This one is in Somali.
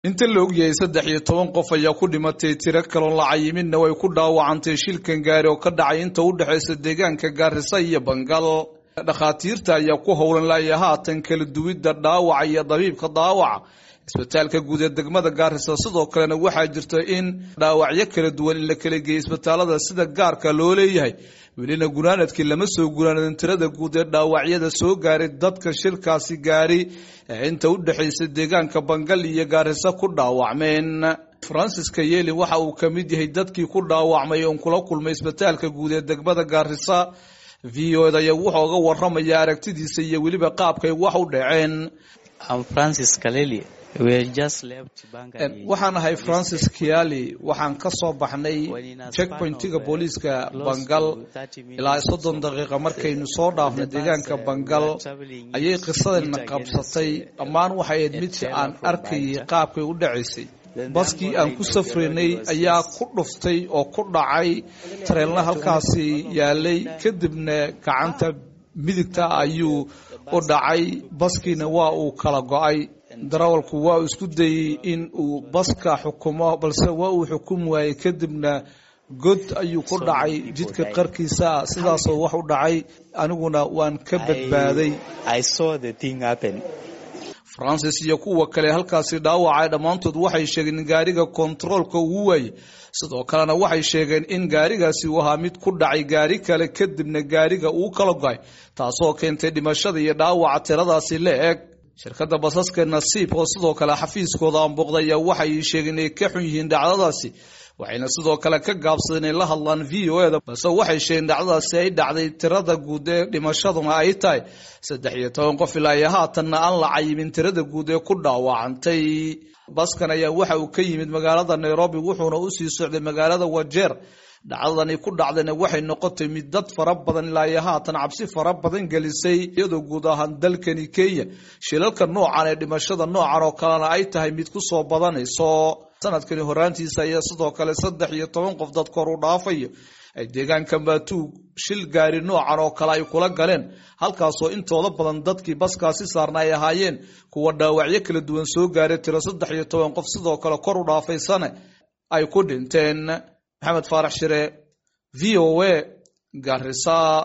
inta la ogyahay 13 qof ayaa ku dhimatay tiro kale oo la cayiminna way ku dhaawacantay shilkan gaari oo ka dhacay inta u dhaxaysa deegaanka Gaarisa iyo Bangal. Dhakhaatiirta ayaa ku howlan laaya haatan kala duwidda dhaawaca iyo dabiibka dhaawaca isbitaalka guud ee degmada Gaarisa. Sidoo kalena waxaa jirta in dhaawacyo kala duwan in la kala geeyo isbitaalada sida gaarka loo leeyahay. welina gunaanadkii lama soo gunaanadin tirada guud ee dhaawacyada soo gaaray dadka shilkaasi gaari inta u dhaxaysa deegaanka Bangal iyo Gaarisa ku dhaawacmeen. Francis Kayeli waxa uu kamid yahay dadkii ku dhaawacmay oo kula kulmay isbitaalka guud ee degmada Gaarisa. VO-da ayaa wuxuu uga waramaya aragtidiisa iyo weliba qaabka ay wax u dhaceen. Francis Kayeli we just left Bangal. waxaan ahay Francis Kayeli waxaan ka soo baxnay checkpointiga booliska Bangal ilaa 30 daqiiqo markaynu soo dhaafnay deegaanka Bangal ayay qisadana qabsatay amaan waxay mid aan arkay qaabkay u dhacaysay. baskii aan ku safreynay ayaa ku dhuftay oo ku dhacay tareenna halkaasi yaalay kadibna gacanta midigta ayuu u dhacay baskiina waa uu kala go'ay. darawalku waa isku dayay in uu baska xukumo balse waa uu xukum waayay kadibna god ayuu ku dhacay jidka qarkiisa sidaas oo wax u dhacay aniguna waan ka badbaaday. I saw the thing happen. Francis iyo kuwa kale halkaasi dhaawacay dhamaantood waxay sheegeen in gaariga controlka uu waayay. sidoo kalena waxay sheegeen in gaarigaasi uu ahaa mid ku dhacay gaari kale kadibna gaariga uu kala go'ay taasoo keentay dhimashada iyo dhaawaca tiradaasi le'eg. shirkadda basaska Nasiib oo sidoo kale xafiiskooda aan booqday waxay sheegeen inay ka xun yihiin dhacdadaasi waxayna sidoo kale ka gaabsadeen in la hadlaan VO-da balse waxay sheegeen dhacdadaasi ay dhacday tirada guud ee dhimashaduna ay tahay 13 qof ilaa haatanna aan la cayimin tirada guud ee ku dhaawacantay. baskan ayaa waxa uu ka yimid magaalada Nairobi wuxuuna u sii socday magaalada Wajir. dhacdadani ku dhacdayna waxay noqotay mid dad fara badan ilaa haatan cabsi fara badan gelisay iyadoo guud ahaan dalkani Kenya shilalka noocan ee dhimashada noocan oo kale ay tahay mid ku soo badanayso. sanadkani horaantiisa ayaa sidoo kale 13 qof dad kor u dhaafayo ay deegaanka Matuu shil gaari noocan oo kale ay kula galeen halkaas oo intooda badan dadkii baskaasi saarnaa ay ahaayeen kuwa dhaawacyo kala duwan soo gaaray tiro 13 qof sidoo kale kor u dhaafaysana ay ku dhinteen. Maxamed Faarax Shire VOA Gaarisa.